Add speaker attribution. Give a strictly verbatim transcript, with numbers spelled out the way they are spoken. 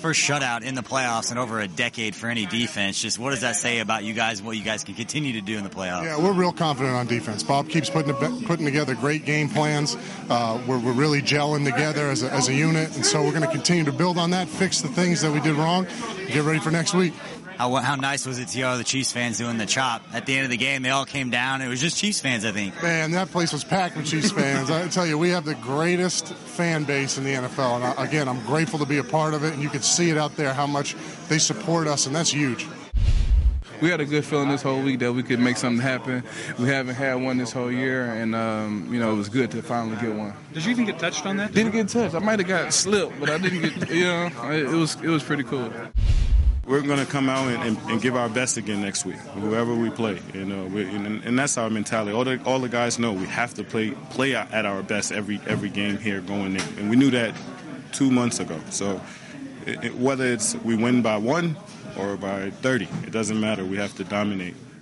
Speaker 1: first shutout in the playoffs in over a decade for any defense. Just what does that say about you guys and what you guys can continue to do in the playoffs?
Speaker 2: Yeah, we're real confident on defense. Bob keeps putting putting together great game plans. Uh, we're, we're really gelling together as a, as a unit, and so we're going to continue to build on that, fix the things that we did wrong, get ready for next week.
Speaker 1: How, how nice was it to see all the Chiefs fans doing the chop at the end of the game? They all came down. It was just Chiefs fans, I think.
Speaker 2: Man, that place was packed with Chiefs fans. I tell you, we have the greatest fan base in the N F L. And I, again, I'm grateful to be a part of it. And you can see it out there how much they support us, and that's huge.
Speaker 3: We had a good feeling this whole week that we could make something happen. We haven't had one this whole year, and, um, you know, it was good to finally get one.
Speaker 4: Did you even get touched on that?
Speaker 3: Didn't get touched. I might have got slipped, but I didn't get, you know, it was, it was pretty cool.
Speaker 5: We're going to come out and, and, and give our best again next week, whoever we play. You know, we, and, and that's our mentality. All the all the guys know we have to play play at our best every every game here going in, and we knew that two months ago. So it, it, whether it's we win by one or by thirty, it doesn't matter. We have to dominate.